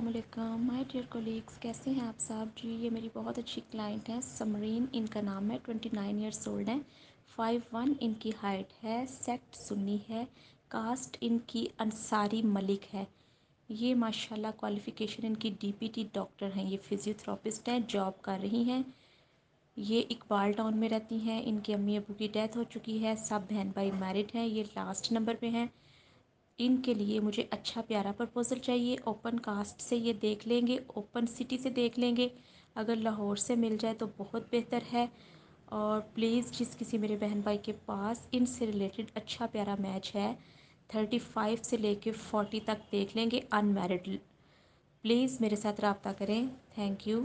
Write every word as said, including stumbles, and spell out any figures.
अस्सलामुअलैकुम my dear colleagues, कैसे हैं आप सब जी। ये मेरी बहुत अच्छी क्लाइंट हैं समरीन, इनका नाम है। ट्वेंटी नाइन ईयर्स ओल्ड हैं, फाइव वन इनकी हाइट है, सेक्ट सुन्नी है, कास्ट इनकी अंसारी मलिक है। ये माशाल्लाह क्वालिफ़िकेशन इनकी डीपीटी डॉक्टर हैं, ये फिज़ियोथेरेपिस्ट हैं, जॉब कर रही हैं। ये इकबाल टाउन में रहती हैं। इनके अम्मी अबू की डेथ हो चुकी है, सब बहन भाई मैरिड हैं। ये लास्ट नंबर पे हैं। इनके लिए मुझे अच्छा प्यारा प्रपोज़ल चाहिए। ओपन कास्ट से ये देख लेंगे, ओपन सिटी से देख लेंगे। अगर लाहौर से मिल जाए तो बहुत बेहतर है। और प्लीज़ जिस किसी मेरे बहन भाई के पास इनसे रिलेटेड अच्छा प्यारा मैच है, थर्टी फाइव से लेके फोर्टी तक देख लेंगे, अनमैरिड, प्लीज़ मेरे साथ रब्ता करें। Thank you.